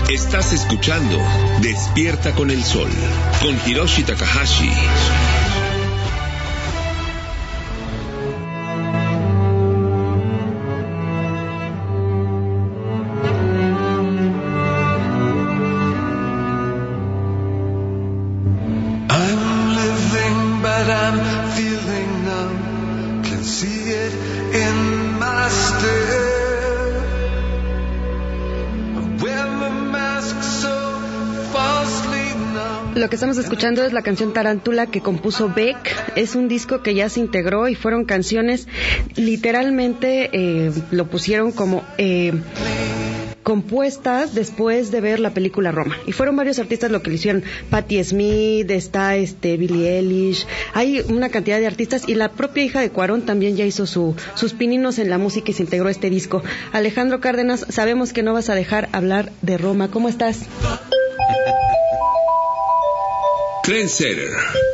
Estás escuchando Despierta con el Sol, con Hiroshi Takahashi. Lo que estamos escuchando es la canción Tarántula que compuso Beck. Es un disco que ya se integró y fueron canciones, literalmente lo pusieron como compuestas después de ver la película Roma. Y fueron varios artistas lo que lo hicieron. Patti Smith, está Billie Eilish, hay una cantidad de artistas y la propia hija de Cuarón también ya hizo sus pininos en la música y se integró a este disco. Alejandro Cárdenas, sabemos que no vas a dejar hablar de Roma. ¿Cómo estás? Trendsetter.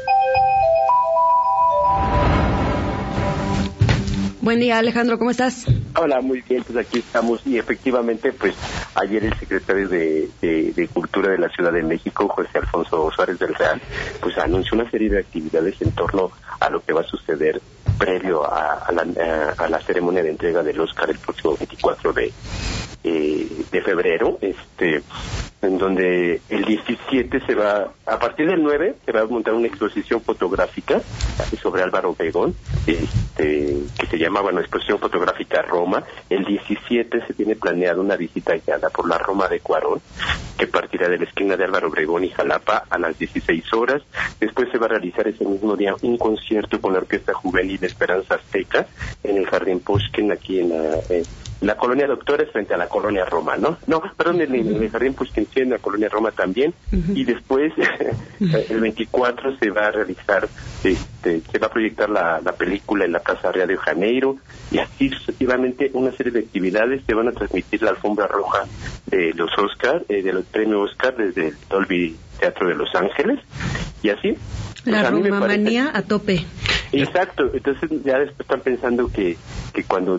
Buen día, Alejandro, ¿cómo estás? Hola, muy bien, pues aquí estamos y efectivamente, pues ayer el secretario de Cultura de la Ciudad de México, José Alfonso Suárez del Real, pues anunció una serie de actividades en torno a lo que va a suceder previo a la ceremonia de entrega del Oscar el próximo 24 de febrero, en donde el 17 a partir del 9 se va a montar una exposición fotográfica sobre Álvaro Obregón, que se llama, Exposición Fotográfica Roma. El 17 se tiene planeada una visita guiada por la Roma de Cuarón, que partirá de la esquina de Álvaro Obregón y Jalapa a las 16 horas. Después se va a realizar ese mismo día un concierto con la Orquesta Juvenil Esperanza Azteca en el Jardín Pushkin, aquí en la Colonia Doctores, frente a la Colonia Roma, ¿no? No, perdón, en el Jardín Pushkin, en la Colonia Roma también. Uh-huh. Y después, el 24 se va a realizar, se va a proyectar la película en la Plaza Río de Janeiro, y así sucesivamente una serie de actividades. Se van a transmitir la alfombra roja de los Oscar, de los premios Oscar desde el Dolby Teatro de Los Ángeles, y así. La romamanía a tope. Exacto, entonces ya después están pensando que cuando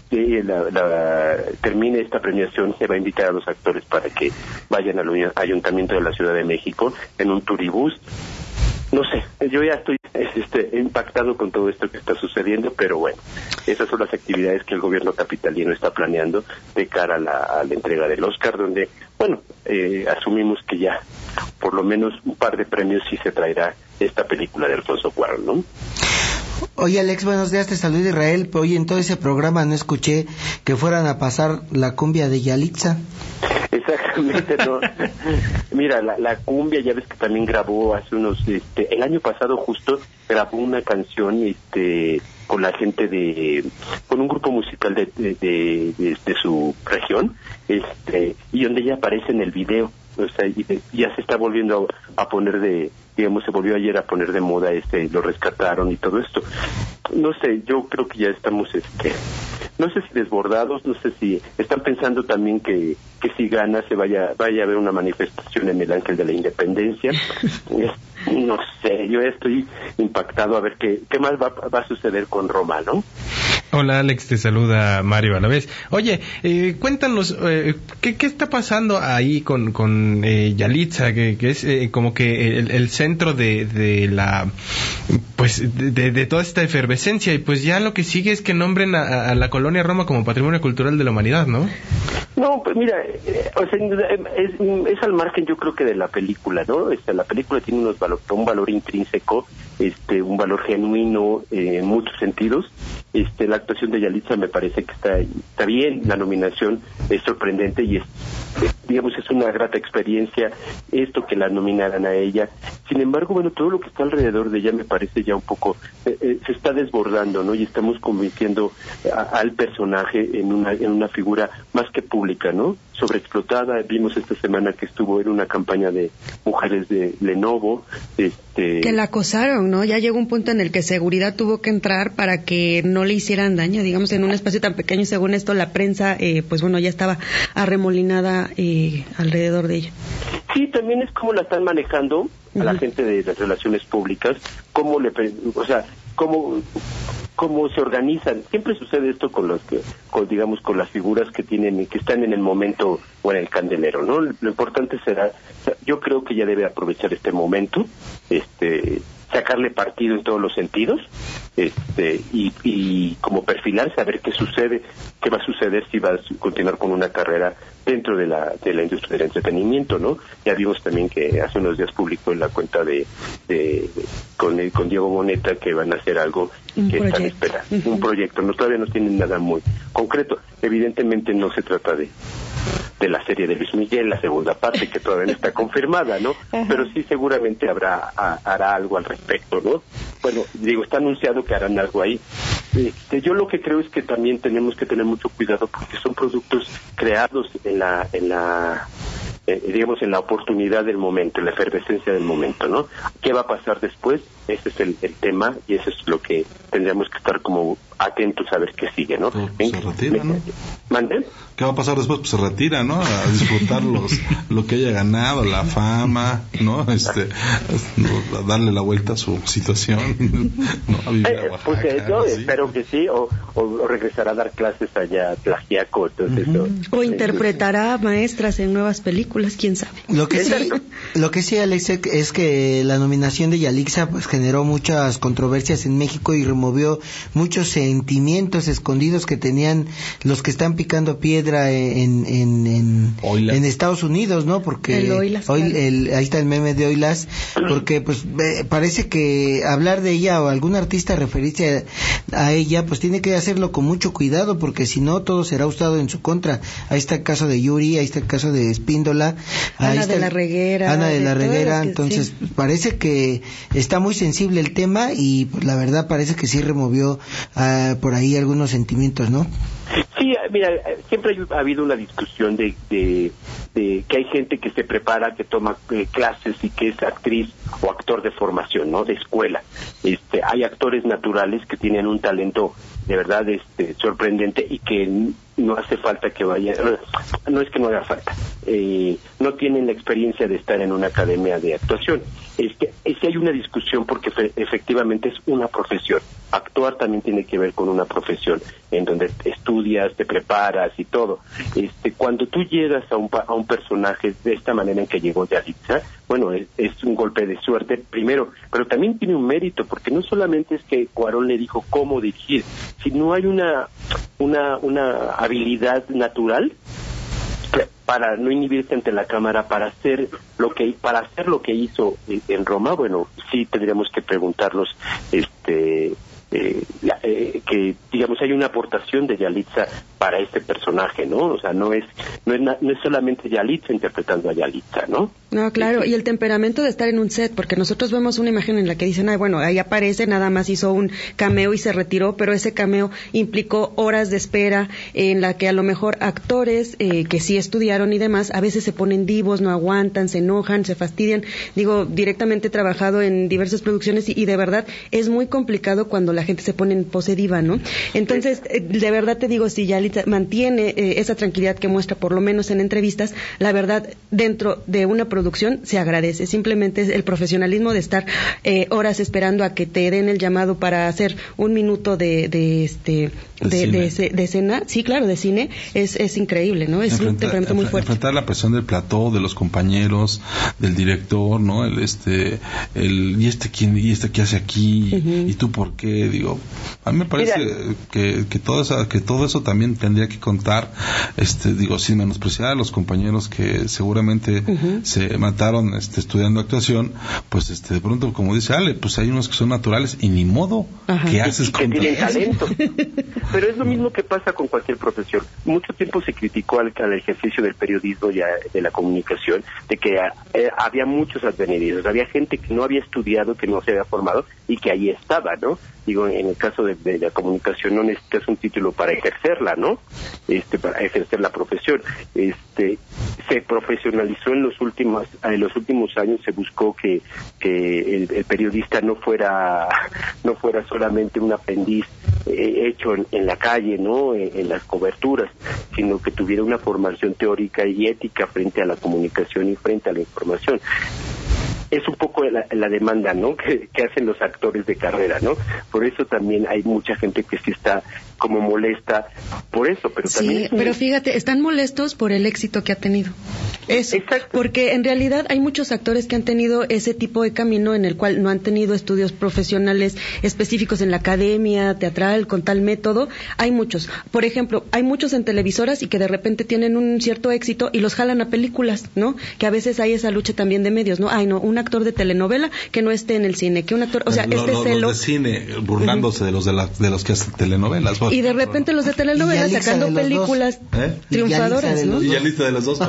termine esta premiación se va a invitar a los actores para que vayan al Ayuntamiento de la Ciudad de México en un turibús. No sé, yo ya estoy impactado con todo esto que está sucediendo, pero bueno, esas son las actividades que el gobierno capitalino está planeando de cara a la entrega del Oscar, donde, asumimos que ya por lo menos un par de premios sí se traerá esta película de Alfonso Cuarón, ¿no? Oye, Alex, buenos días, te saluda Israel, pero oye, en todo ese programa no escuché que fueran a pasar la cumbia de Yalitza. Exactamente, no. Mira, la cumbia, ya ves que también grabó hace unos, el año pasado justo grabó una canción, con la gente con un grupo musical de su región, y donde ella aparece en el video. O sea, ya se está volviendo a poner se volvió ayer a poner de moda, lo rescataron y todo esto. No sé, yo creo que ya estamos, no sé si desbordados, no sé si están pensando también que si gana vaya a haber una manifestación en el Ángel de la Independencia. No sé, yo estoy impactado a ver qué más va a suceder con Roma, ¿no? Hola, Alex, te saluda Mario a la vez. Oye, cuéntanos, ¿qué está pasando ahí con Yalitza, que es como que el centro de la, pues, de toda esta efervescencia, y pues ya lo que sigue es que nombren a la Colonia Roma como Patrimonio Cultural de la Humanidad, ¿no? No, pues mira, es al margen, yo creo, que de la película, ¿no? La película tiene un valor intrínseco, un valor genuino en muchos sentidos. La actuación de Yalitza me parece que está bien, la nominación es sorprendente y es una grata experiencia esto que la nominaran a ella. Sin embargo, todo lo que está alrededor de ella me parece ya un poco se está desbordando, ¿no? Y estamos convirtiendo al personaje en una figura más que pública, ¿no? Sobreexplotada. Vimos esta semana que estuvo en una campaña de mujeres de Lenovo, que la acosaron, ¿no? Ya llegó un punto en el que seguridad tuvo que entrar para que no le hicieran daño, digamos, en un espacio tan pequeño. Según esto, la prensa, ya estaba arremolinada alrededor de ella. Sí, también es como la están manejando a la gente de las relaciones públicas, cómo cómo se organizan. Siempre sucede esto con las figuras que están en el momento o en el candelero, ¿no? Lo importante será, yo creo que ya debe aprovechar este momento, sacarle partido en todos los sentidos, y como perfilarse a ver qué va a suceder si va a continuar con una carrera dentro de la industria del entretenimiento, ¿no? Ya vimos también que hace unos días publicó en la cuenta con Diego Boneta que van a hacer algo que están esperando, un proyecto, todavía no tienen nada muy concreto. Evidentemente no se trata de la serie de Luis Miguel, la segunda parte, que todavía no está confirmada, ¿no? Ajá. Pero sí seguramente hará algo al respecto, ¿no? Bueno, está anunciado que harán algo ahí. Yo lo que creo es que también tenemos que tener mucho cuidado porque son productos creados en la oportunidad del momento, en la efervescencia del momento, ¿no? ¿Qué va a pasar después? Ese es el tema y eso es lo que tendríamos que estar como atentos a ver qué sigue, ¿no? Pues se retira, ¿no? ¿Mande? ¿Qué va a pasar después? Pues se retira, ¿no? A disfrutar lo que haya ganado, la fama, ¿no? A darle la vuelta a su situación, ¿no? A vivir a Oaxaca, yo espero que sí, o regresará a dar clases allá a Tlaxiaco, entonces, o interpretará maestras en nuevas películas, quién sabe. Lo que sí, Alex, es que la nominación de Yalitza pues generó muchas controversias en México y removió muchos sentimientos escondidos que tenían los que están picando piedra en Estados Unidos, ¿no? Porque ahí está el meme de Oilas, porque pues parece que hablar de ella o algún artista referirse a ella pues tiene que hacerlo con mucho cuidado, porque si no todo será usado en su contra. Ahí está el caso de Yuri, ahí está el caso de Espíndola, Ana de la Reguera, entonces sí. Parece que está muy sensible el tema y pues la verdad parece que sí removió por ahí algunos sentimientos, ¿no? Sí, mira, siempre ha habido una discusión de que hay gente que se prepara, que toma clases y que es actriz o actor de formación, ¿no? De escuela. Hay actores naturales que tienen un talento de verdad sorprendente y que no hace falta que vayan, no es que no haga falta, no tienen la experiencia de estar en una academia de actuación. Hay una discusión porque efectivamente es una profesión. Actuar también tiene que ver con una profesión en donde estudias, te preparas y todo. Cuando tú llegas a un personaje de esta manera en que llegó Yalitza, bueno, es un golpe de suerte primero, pero también tiene un mérito, porque no solamente es que Cuarón le dijo cómo dirigir, sino hay una habilidad natural para no inhibirse ante la cámara, para hacer lo que hizo en Roma. Bueno, sí tendríamos que preguntarnos que digamos hay una aportación de Yalitza para este personaje, ¿no? O sea, no es solamente Yalitza interpretando a Yalitza, ¿no? No, claro, y el temperamento de estar en un set, porque nosotros vemos una imagen en la que dicen, ahí aparece, nada más hizo un cameo y se retiró, pero ese cameo implicó horas de espera en la que a lo mejor actores que sí estudiaron y demás, a veces se ponen divos, no aguantan, se enojan, se fastidian. Digo, directamente he trabajado en diversas producciones y de verdad es muy complicado cuando la gente se pone en pose diva, ¿no? Entonces, de verdad te digo, si Yalitza mantiene esa tranquilidad que muestra, por lo menos en entrevistas, la verdad, dentro de una producción se agradece. Simplemente es el profesionalismo de estar horas esperando a que te den el llamado para hacer un minuto de escena. Sí, claro, de cine. Es increíble, ¿no? Es un temperamento muy fuerte. Enfrentar la presión del plató, de los compañeros, del director, ¿no? ¿y qué hace aquí? Uh-huh. ¿Y tú por qué? Digo, a mí me parece que todo eso también tendría que contar, sin menospreciar a los compañeros que seguramente uh-huh. se mataron estudiando actuación, pues de pronto, como dice Ale, pues hay unos que son naturales y ni modo. Ajá. ¿Qué haces con tienen talento? Pero es lo mismo que pasa con cualquier profesión. Mucho tiempo se criticó al ejercicio del periodismo y de la comunicación, de que había muchos advenedizos, había gente que no había estudiado, que no se había formado y que ahí estaba, ¿no? Digo, en el caso de la comunicación no necesitas un título para ejercerla, ¿no? Para ejercer la profesión. Se profesionalizó en los últimos años, se buscó que el periodista no fuera solamente un aprendiz hecho en la calle, ¿no? En las coberturas, sino que tuviera una formación teórica y ética frente a la comunicación y frente a la información. es un poco la demanda, ¿no? Que hacen los actores de carrera, ¿no? Por eso también hay mucha gente que sí está como molesta por eso, pero también... Sí, pero fíjate, están molestos por el éxito que ha tenido. Eso, exacto. Porque en realidad hay muchos actores que han tenido ese tipo de camino en el cual no han tenido estudios profesionales específicos en la academia teatral con tal método. Hay muchos. Por ejemplo, hay muchos en televisoras y que de repente tienen un cierto éxito y los jalan a películas, ¿no? Que a veces hay esa lucha también de medios, ¿no? Ay, no, un actor de telenovela que no esté en el cine, que un actor, o sea, celo... Los de cine, burlándose de los que hacen telenovelas. Y de repente los de telenovelas sacando películas triunfadoras, ¿no? Y ya lista de los dos.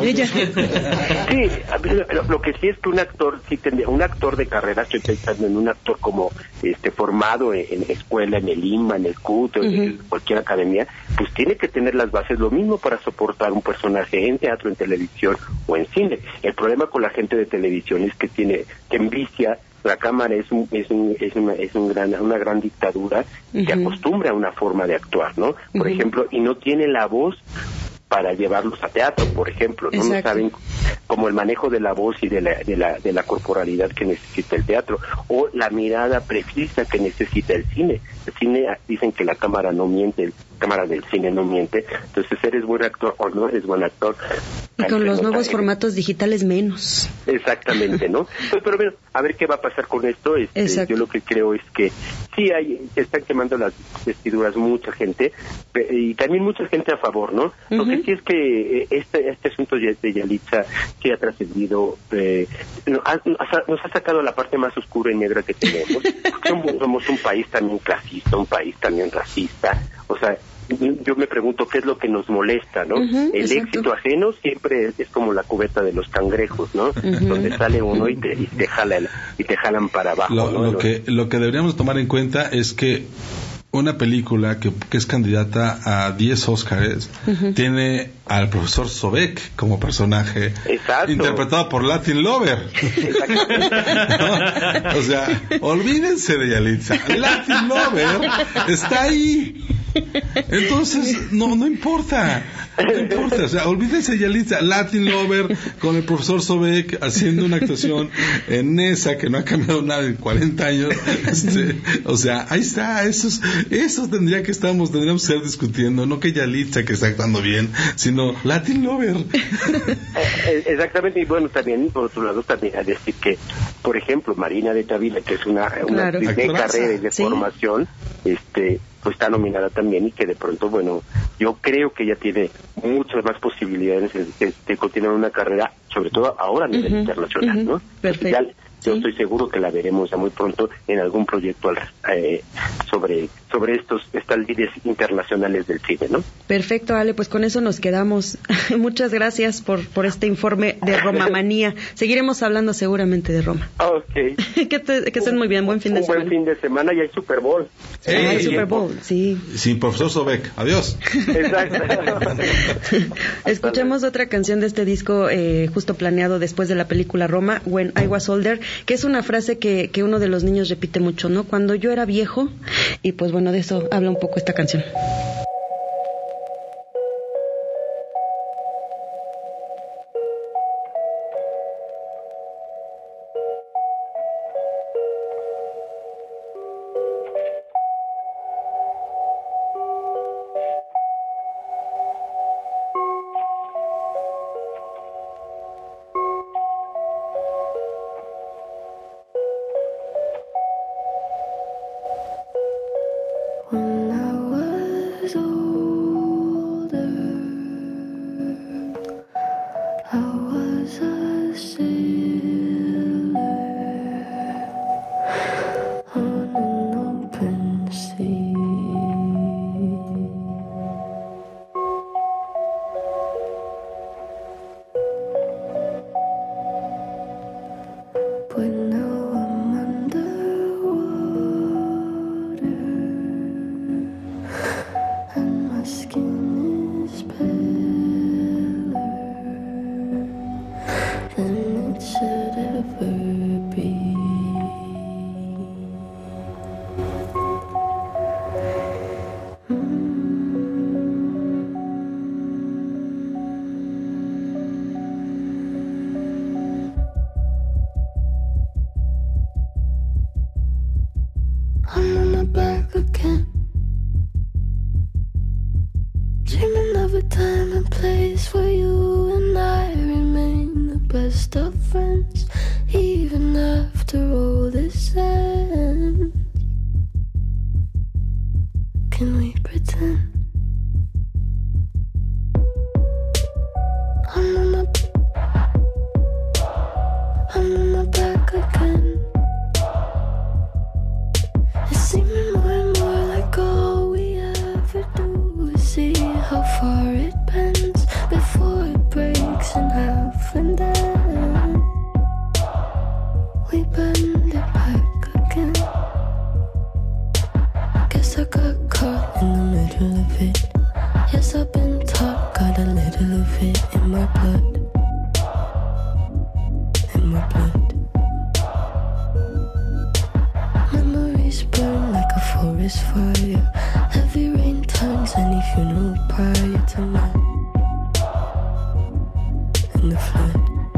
Sí, lo que sí es que un actor de carrera, estoy pensando en un actor como formado en escuela, en el IMA, en el CUT, en cualquier academia, pues tiene que tener las bases, lo mismo para soportar un personaje en teatro, en televisión o en cine. El problema con la gente de televisión es que envicia. La cámara es una gran dictadura que acostumbra a una forma de actuar, ¿no? Por ejemplo, y no tiene la voz para llevarlos a teatro, por ejemplo, no saben como el manejo de la voz y de la corporalidad que necesita el teatro, o la mirada precisa que necesita el cine. El cine, dicen que la cámara no miente, la cámara del cine no miente, entonces eres buen actor o no eres buen actor. Y con los nuevos formatos digitales menos. Exactamente, ¿no? Pero bueno, a ver qué va a pasar con esto. Yo lo que creo es que sí se están quemando las vestiduras mucha gente, y también mucha gente a favor, ¿no? Lo que sí es que este asunto de Yalitza sí ha trascendido, nos ha sacado la parte más oscura y negra que tenemos. Somos un país también clasista, un país también racista, o sea, yo me pregunto qué es lo que nos molesta, ¿no? El éxito ajeno siempre es como la cubeta de los cangrejos, ¿no? Donde sale uno y te jalan para abajo. Lo que deberíamos tomar en cuenta es que una película que es candidata a 10 Óscares tiene al profesor Sobek como personaje. Exacto. Interpretado por Latin Lover. ¿No? O sea, olvídense de Yalitza. Latin Lover está ahí. Entonces, no importa. No importa, o sea, olvídense de Yalitza. Latin Lover con el profesor Sobek haciendo una actuación en esa que no ha cambiado nada en 40 años. O sea, ahí está. Eso tendríamos que estar discutiendo, no que Yalitza que está actuando bien, sino Latin Lover. Exactamente, y bueno, también por otro lado también a decir que, por ejemplo, Marina de Tavila, que es una actriz de carrera y de formación, pues está nominada también, y que de pronto, bueno, yo creo que ella tiene muchas más posibilidades de continuar una carrera, sobre todo ahora a nivel internacional, ¿no? Perfecto. Yo estoy seguro que la veremos ya muy pronto en algún proyecto sobre estas líderes internacionales del cine, ¿no? Perfecto, Ale, pues con eso nos quedamos. Muchas gracias por este informe de Romamanía. Seguiremos hablando seguramente de Roma. Okay. que estén muy bien, buen fin de semana. Un buen fin de semana y hay Super Bowl. Sí, hay Super Bowl, sí. Sin profesor Sobek. Adiós. Exacto. Escuchemos otra canción de este disco justo planeado después de la película Roma, When I Was Older, que es una frase que uno de los niños repite mucho, ¿no? Cuando yo era viejo, y pues bueno, de eso habla un poco esta canción. When I was older, I was a sailor on an open sea. But now I'm underwater, and my skin is paler than blood, in my blood. Memories burn like a forest fire. Heavy rain turns any funeral prior to mine. In the flood.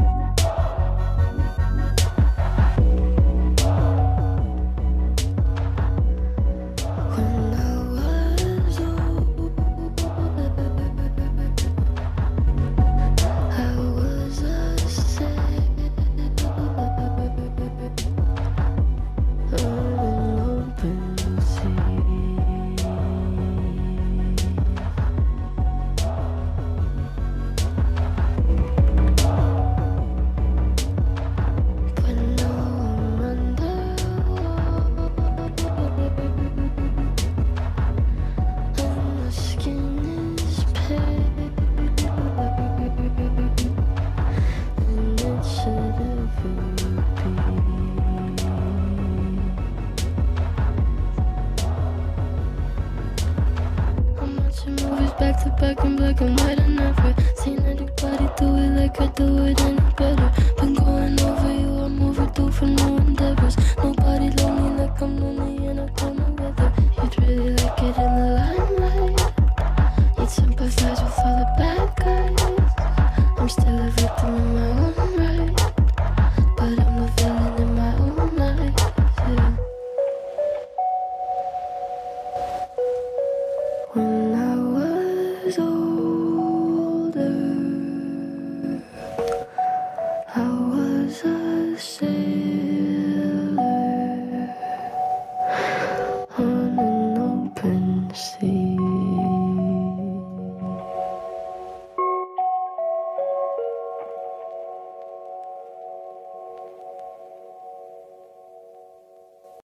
Back in black and white, I never seen anybody do it like I do it any better. Been going over you, I'm overdue for new endeavors. Nobody love me like I'm lonely and I don't know whether you'd really like it in the limelight. You'd sympathize with all the bad guys. I'm still a victim in my own right, but I'm the villain in my own life, yeah. When I was older, I was a sailor on an open sea.